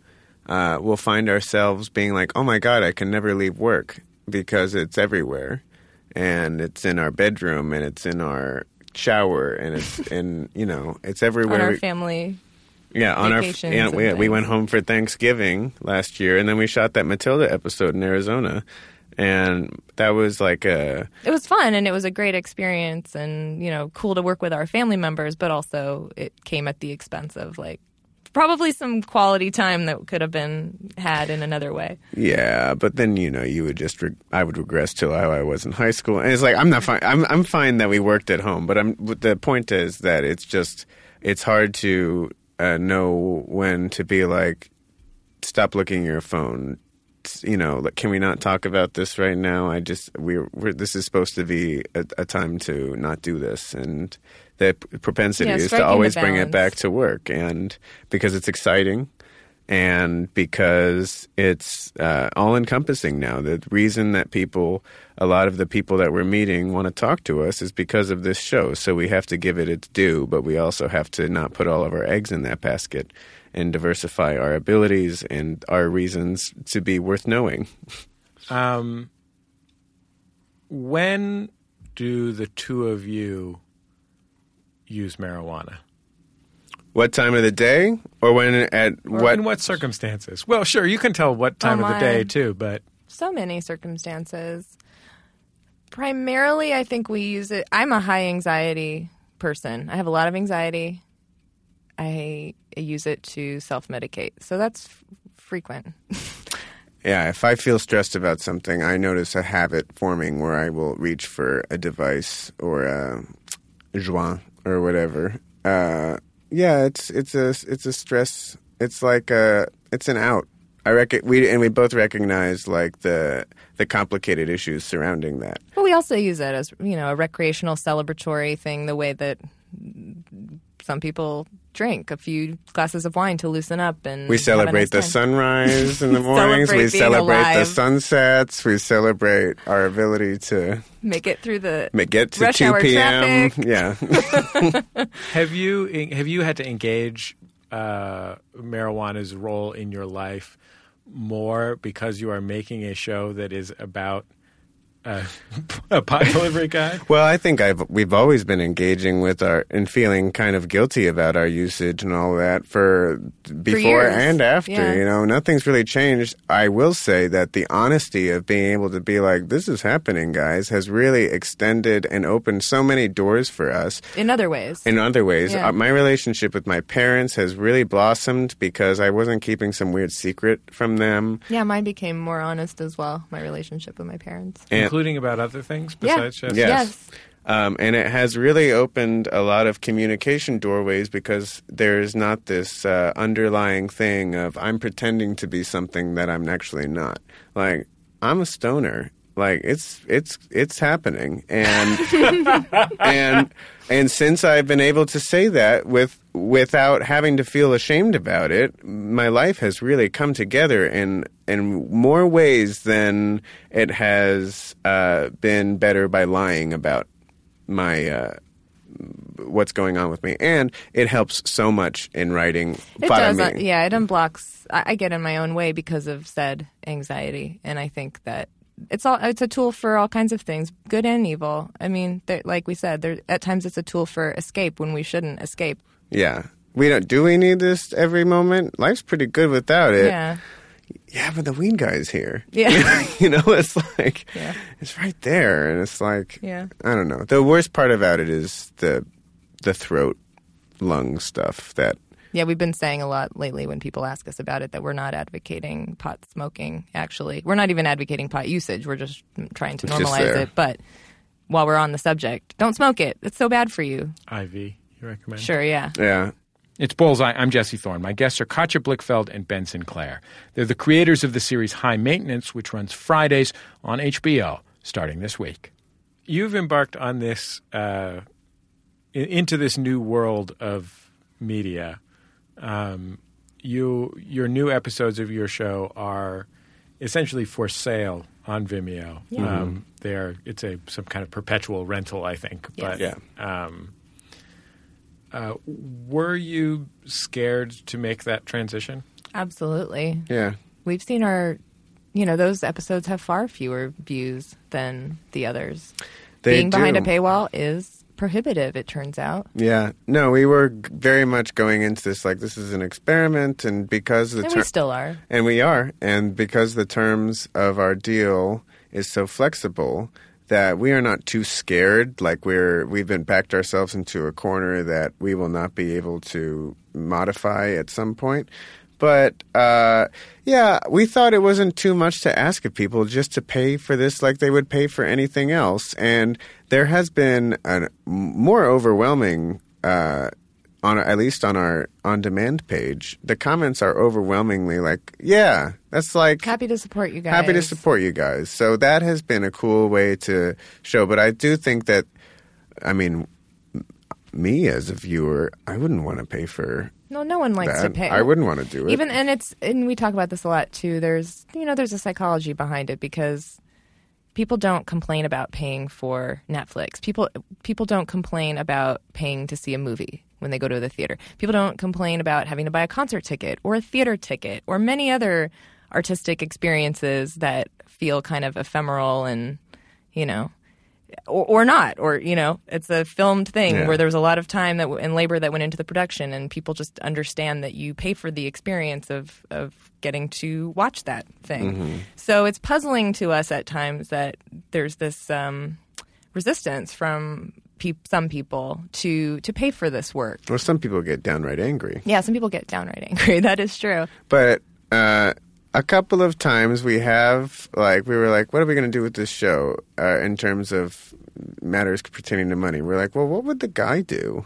F: we'll find ourselves being like, oh my God, I can never leave work because it's everywhere. And it's in our bedroom and it's in our shower and it's in, it's everywhere.
E: On our family
F: vacations. We went home for Thanksgiving last year, and then we shot that Matilda episode in Arizona. And that was it
E: was fun, and it was a great experience, and, cool to work with our family members, but also it came at the expense of, probably some quality time that could have been had in another way.
F: Yeah, but then, you would I would regress to how I was in high school. And it's I'm not fine. I'm fine that we worked at home, but the point is that it's hard to know when to be stop looking at your phone. Can we not talk about this right now? This is supposed to be a time to not do this, and the propensity is to always bring it back to work, and because it's exciting, and because it's all encompassing now. The reason that a lot of the people that we're meeting want to talk to us is because of this show. So we have to give it its due, but we also have to not put all of our eggs in that basket and diversify our abilities and our reasons to be worth knowing.
C: When do the two of you use marijuana?
F: What time of the day? Or
C: in what circumstances? Well, sure, you can tell what time of the day, too, but...
E: So many circumstances. Primarily, I think we use it... I'm a high anxiety person. I have a lot of anxiety. I use it to self-medicate. So that's frequent.
F: Yeah, if I feel stressed about something, I notice a habit forming where I will reach for a device or a joint or whatever. It's a stress. It's it's an out. We both recognize the complicated issues surrounding that.
E: Well, we also use it as a recreational celebratory thing. The way that some people drink a few glasses of wine to loosen up, and
F: we celebrate the sunrise in the mornings. We celebrate the sunsets. We celebrate our ability to
E: make it through
F: get to
E: rush
F: 2
E: hour
F: p.m.
E: traffic.
F: Yeah.
C: Have you had to engage marijuana's role in your life more because you are making a show that is about a pot delivery guy?
F: Well, I think we've always been engaging with and feeling kind of guilty about our usage and all that for before and after.
E: Yeah.
F: Nothing's really changed. I will say that the honesty of being able to be like, this is happening, guys, has really extended and opened so many doors for us.
E: In other ways.
F: Yeah. My relationship with my parents has really blossomed because I wasn't keeping some weird secret from them.
E: Yeah, mine became more honest as well, my relationship with my parents.
C: Including about other things besides just...
F: Yes. And it has really opened a lot of communication doorways because there's not this underlying thing of I'm pretending to be something that I'm actually not. Like, I'm a stoner. Like, it's happening. And and since I've been able to say that without having to feel ashamed about it, my life has really come together in more ways than it has been better by lying about my what's going on with me. And it helps so much in writing.
E: It does. Yeah, it unblocks. I get in my own way because of said anxiety, and I think that it's a tool for all kinds of things, good and evil. I mean, like we said, at times it's a tool for escape when we shouldn't escape.
F: Yeah. Do we need this every moment? Life's pretty good without it.
E: Yeah.
F: Yeah, but the weed guy's here.
E: Yeah.
F: It's like, it's right there. And it's like, I don't know. The worst part about it is the throat, lung stuff that.
E: Yeah, we've been saying a lot lately when people ask us about it that we're not advocating pot smoking, actually. We're not even advocating pot usage. We're just trying to normalize it. But while we're on the subject, don't smoke it. It's so bad for you.
C: IV, you recommend?
E: Sure, yeah.
F: Yeah.
C: It's Bullseye. I'm Jesse Thorne. My guests are Katja Blichfeld and Ben Sinclair. They're the creators of the series High Maintenance, which runs Fridays on HBO, starting this week. You've embarked on this, into this new world of media. Your new episodes of your show are essentially for sale on Vimeo. Yeah. It's some kind of perpetual rental, I think.
E: Yes.
C: But were you scared to make that transition?
E: Absolutely.
F: Yeah.
E: We've seen those episodes have far fewer views than the others. Being behind a paywall is prohibitive, it turns out.
F: Yeah. No, we were very much going into this like this is an experiment, and because
E: we still are.
F: And we are. And because the terms of our deal is so flexible that we are not too scared, like we've been backed ourselves into a corner that we will not be able to modify at some point. But, we thought it wasn't too much to ask of people just to pay for this like they would pay for anything else. And there has been a more overwhelming, at least on our on-demand page, the comments are overwhelmingly like, yeah, that's like...
E: Happy to support you guys.
F: Happy to support you guys. So that has been a cool way to show. But I do think that, me as a viewer, I wouldn't want to pay for...
E: No one likes to pay.
F: I wouldn't want to do it.
E: And we talk about this a lot too. There's a psychology behind it because people don't complain about paying for Netflix. People don't complain about paying to see a movie when they go to the theater. People don't complain about having to buy a concert ticket or a theater ticket or many other artistic experiences that feel kind of ephemeral and, or not, or, it's a filmed thing where there's a lot of time and labor that went into the production, and people just understand that you pay for the experience of getting to watch that thing. Mm-hmm. So it's puzzling to us at times that there's this resistance from some people to pay for this work.
F: Well, some people get downright angry.
E: Yeah, some people get downright angry. That is true.
F: But a couple of times we were like, what are we going to do with this show in terms of matters pertaining to money? We're like, well, what would the guy do?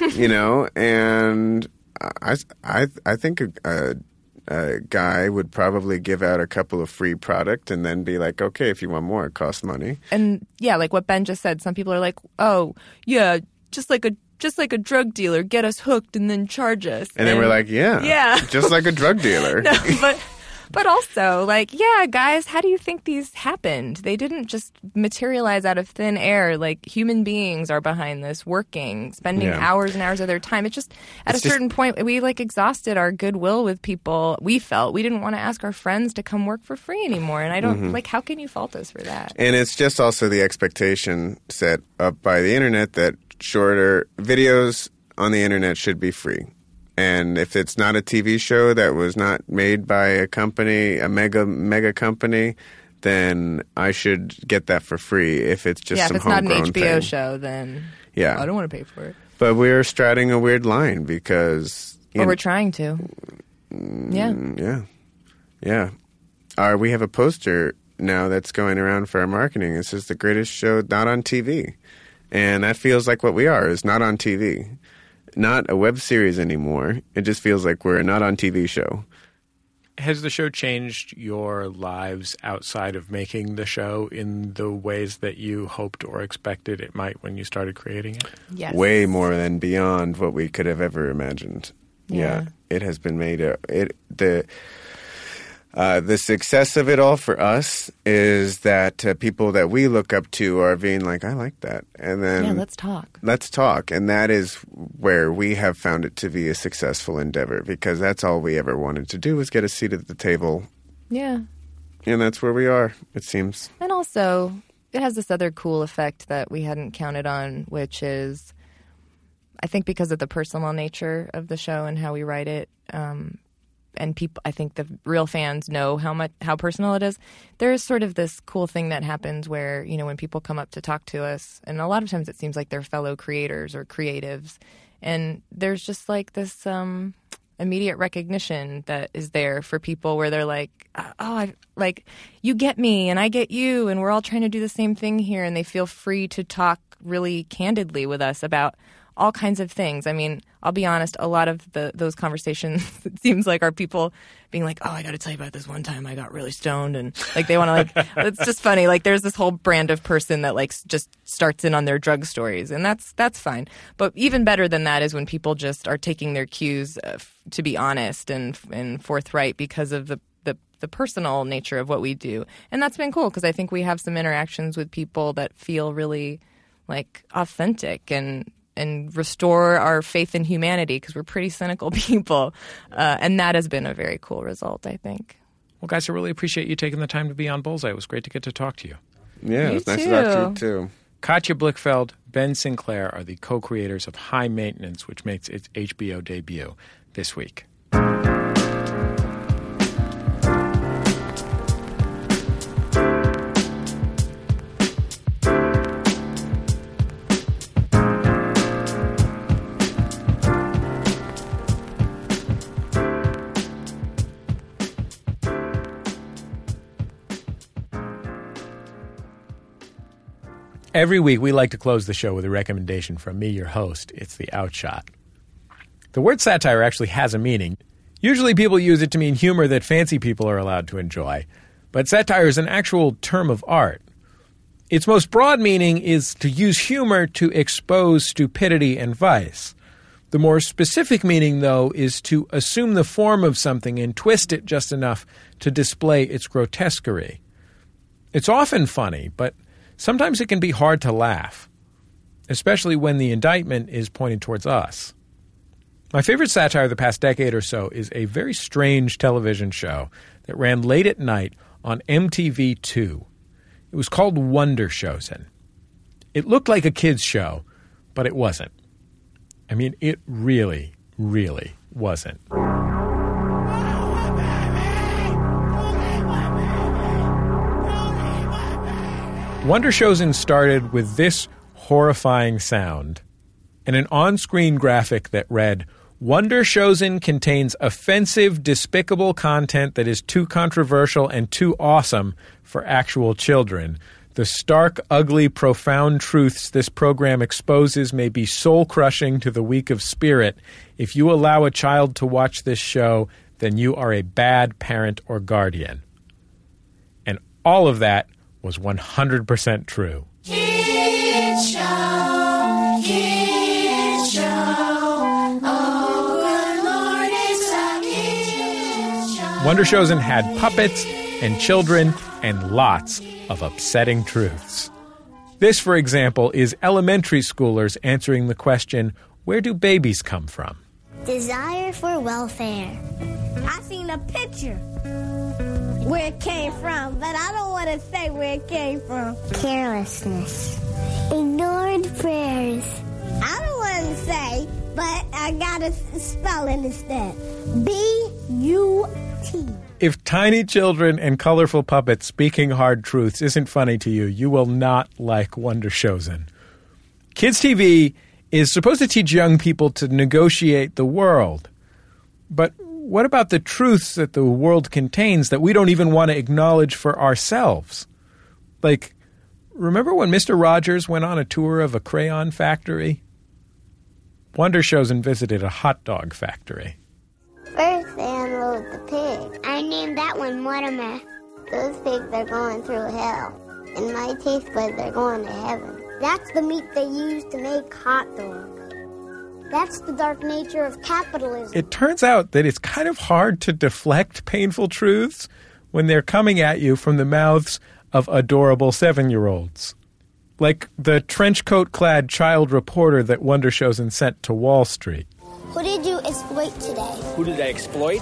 F: And I think a guy would probably give out a couple of free product and then be like, okay, if you want more, it costs money.
E: And yeah, like what Ben just said, some people are like, oh, yeah, just like a drug dealer, get us hooked and then charge us.
F: And then we're like, yeah, just like a drug dealer.
E: No, but also, like, yeah, guys, how do you think these happened? They didn't just materialize out of thin air. Like, human beings are behind this, working, spending hours and hours of their time. It's just, at a certain point, we, exhausted our goodwill with people. We felt we didn't want to ask our friends to come work for free anymore. And I don't, how can you fault us for that?
F: And it's just also the expectation set up by the internet that shorter videos on the internet should be free. And if it's not a TV show that was not made by a company, a mega company, then I should get that for free. If it's just some homegrown thing.
E: Yeah, if it's not an HBO show, then I don't want to pay for it.
F: But we're striding a weird line because...
E: we're trying to.
F: Yeah. We have a poster now that's going around for our marketing. It says the greatest show not on TV. And that feels like what we are. It's not on TV. Not a web series anymore. It just feels like we're not on TV show.
C: Has the show changed your lives outside of making the show in the ways that you hoped or expected it might when you started creating it?
E: Yes.
F: Way more than beyond what we could have ever imagined.
E: Yeah.
F: It has been made the success of it all for us is that people that we look up to are being like, I like that. And then
E: let's talk.
F: Let's talk. And that is where we have found it to be a successful endeavor, because that's all we ever wanted to do was get a seat at the table.
E: Yeah.
F: And that's where we are, it seems.
E: And also, it has this other cool effect that we hadn't counted on, which is, I think because of the personal nature of the show and how we write it, and people, I think the real fans know how personal it is. There is sort of this cool thing that happens where, you know, when people come up to talk to us, and a lot of times it seems like they're fellow creators or creatives, and there's just like this immediate recognition that is there for people where they're like, you get me and I get you, and we're all trying to do the same thing here, and they feel free to talk really candidly with us about all kinds of things. I mean, I'll be honest, a lot of those conversations, it seems like, are people being like, oh, I got to tell you about this one time I got really stoned, and like they want to like, it's just funny. Like there's this whole brand of person that like just starts in on their drug stories, and that's fine. But even better than that is when people just are taking their cues to be honest and forthright because of the personal nature of what we do. And that's been cool because I think we have some interactions with people that feel really like authentic and restore our faith in humanity, because we're pretty cynical people. And that has been a very cool result, I think.
C: Well, guys, I really appreciate you taking the time to be on Bullseye. It was great to get to talk to you.
F: Yeah, it was nice to talk to you, too.
C: Katja Blichfeld, Ben Sinclair are the co-creators of High Maintenance, which makes its HBO debut this week. Every week, we like to close the show with a recommendation from me, your host. It's the Outshot. The word satire actually has a meaning. Usually people use it to mean humor that fancy people are allowed to enjoy. But satire is an actual term of art. Its most broad meaning is to use humor to expose stupidity and vice. The more specific meaning, though, is to assume the form of something and twist it just enough to display its grotesquerie. It's often funny, but sometimes it can be hard to laugh, especially when the indictment is pointed towards us. My favorite satire of the past decade or so is a very strange television show that ran late at night on MTV2. It was called Wonderchosen. It looked like a kid's show, but it wasn't. I mean, it really, really wasn't. Wonderchosen started with this horrifying sound and an on-screen graphic that read, Wonderchosen contains offensive, despicable content that is too controversial and too awesome for actual children. The stark, ugly, profound truths this program exposes may be soul-crushing to the weak of spirit. If you allow a child to watch this show, then you are a bad parent or guardian. And all of that was 100% true.
M: Kids Show, Kids Show, oh good Lord, it's a Kids Show.
C: Wonderchosen had puppets and children and lots of upsetting truths. This, for example, is elementary schoolers answering the question, where do babies come from?
I: Desire for welfare. I seen a picture where it came from, but I don't want to say where it came from. Carelessness. Ignored prayers. I don't want to say, but I got to spell it instead. B-U-T.
C: If tiny children and colorful puppets speaking hard truths isn't funny to you, you will not like Wonderchosen. Kids TV is supposed to teach young people to negotiate the world. But what about the truths that the world contains that we don't even want to acknowledge for ourselves? Like, Remember when Mr. Rogers went on a tour of a crayon factory? Wonder shows and visited a hot dog factory.
I: First, they unload the pig. I named that one Mortimer. Those pigs are going through hell. In my taste buds, they're going to heaven. That's the meat they use to make hot dogs. That's the dark nature of capitalism.
C: It turns out that it's kind of hard to deflect painful truths when they're coming at you from the mouths of adorable 7-year-olds. Like the trench coat-clad child reporter that Wonder shows and sent to Wall Street.
I: Who did you exploit today?
A: Who did I exploit?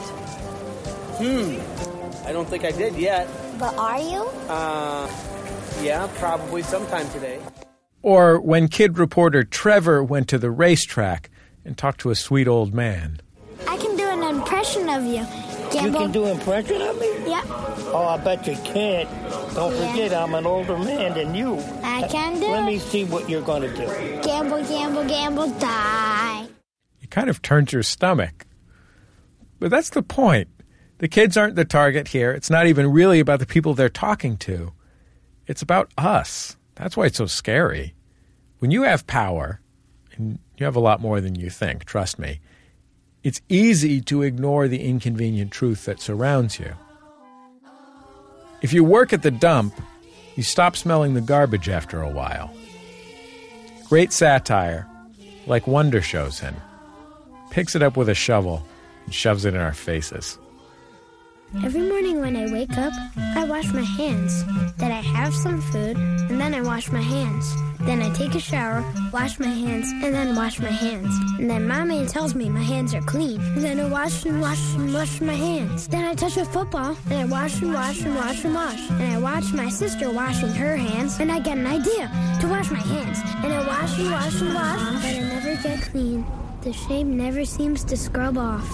A: I don't think I did yet.
I: But are you?
A: Yeah, probably sometime today.
C: Or when kid reporter Trevor went to the racetrack and talked to a sweet old man.
I: I can do an impression of you. Gamble.
A: You can do an impression of me?
I: Yep.
A: Oh, I bet you can't. Don't forget, I'm an older man than you.
I: I can do
A: Let
I: it.
A: me see what you're going to do.
I: Gamble, gamble, gamble, die.
C: It kind of turns your stomach. But that's the point. The kids aren't the target here. It's not even really about the people they're talking to. It's about us. That's why it's so scary. When you have power, and you have a lot more than you think, trust me, it's easy to ignore the inconvenient truth that surrounds you. If you work at the dump, you stop smelling the garbage after a while. Great satire, like Wonder shows in, picks it up with a shovel and shoves it in our faces.
I: Every morning when I wake up, I wash my hands. Then I have some food, and then I wash my hands. Then I take a shower, wash my hands, and then wash my hands. And then Mommy tells me my hands are clean. And then I wash and wash and wash my hands. Then I touch a football, and I wash and wash and wash and wash. And I watch my sister washing her hands, and I get an idea to wash my hands. And I wash and wash and wash, but I never get clean. The shame never seems to scrub off.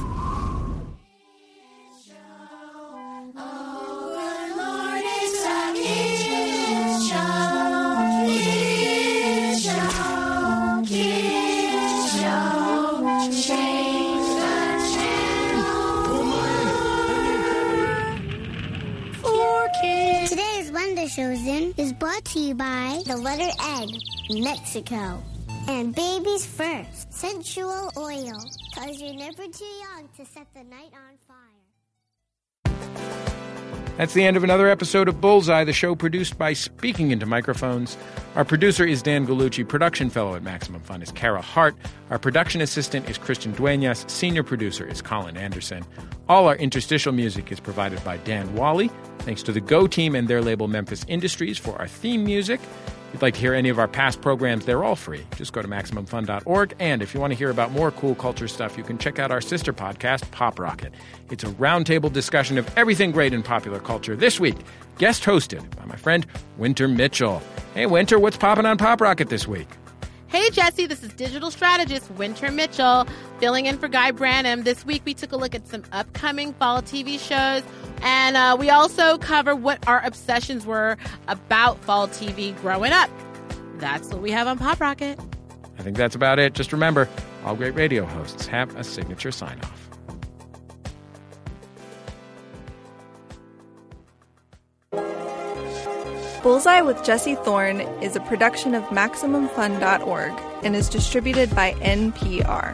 I: Today's Wonder Shows In is brought to you by the letter N, Mexico, and Babies First, sensual oil, 'cause you're never too young to set the night on fire.
C: That's the end of another episode of Bullseye, the show produced by Speaking Into Microphones. Our producer is Dan Gallucci. Production fellow at Maximum Fun is Kara Hart. Our production assistant is Christian Dueñas. Senior producer is Colin Anderson. All our interstitial music is provided by Dan Wally. Thanks to the Go team and their label Memphis Industries for our theme music. If you'd like to hear any of our past programs, they're all free. Just go to MaximumFun.org. And if you want to hear about more cool culture stuff, you can check out our sister podcast, Pop Rocket. It's a roundtable discussion of everything great in popular culture. This week, guest hosted by my friend Winter Mitchell. Hey, Winter, what's popping on Pop Rocket this week?
V: Hey, Jesse, this is digital strategist Winter Mitchell, filling in for Guy Branum. This week, we took a look at some upcoming fall TV shows, and we also cover what our obsessions were about fall TV growing up. That's what we have on Pop Rocket.
C: I think that's about it. Just remember, all great radio hosts have a signature sign-off.
B: Bullseye with Jesse Thorne is a production of MaximumFun.org and is distributed by NPR.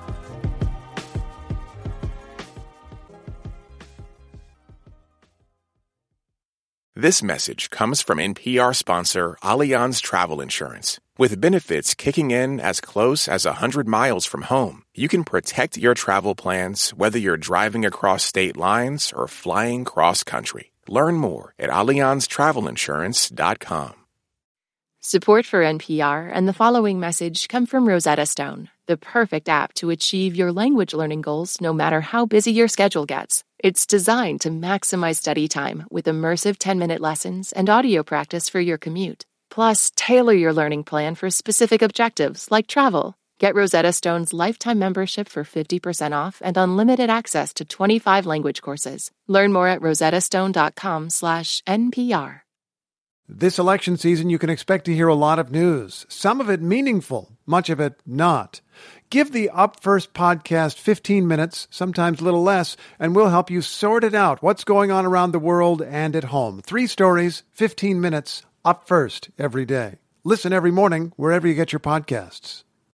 W: This message comes from NPR sponsor Allianz Travel Insurance. With benefits kicking in as close as 100 miles from home, you can protect your travel plans whether you're driving across state lines or flying cross-country. Learn more at AllianzTravelInsurance.com.
X: Support for NPR and the following message come from Rosetta Stone, the perfect app to achieve your language learning goals no matter how busy your schedule gets. It's designed to maximize study time with immersive 10-minute lessons and audio practice for your commute. Plus, tailor your learning plan for specific objectives like travel. Get Rosetta Stone's lifetime membership for 50% off and unlimited access to 25 language courses. Learn more at rosettastone.com/NPR.
Y: This election season, you can expect to hear a lot of news, some of it meaningful, much of it not. Give the Up First podcast 15 minutes, sometimes a little less, and we'll help you sort it out, what's going on around the world and at home. 3 stories, 15 minutes, Up first every day. Listen every morning wherever you get your podcasts.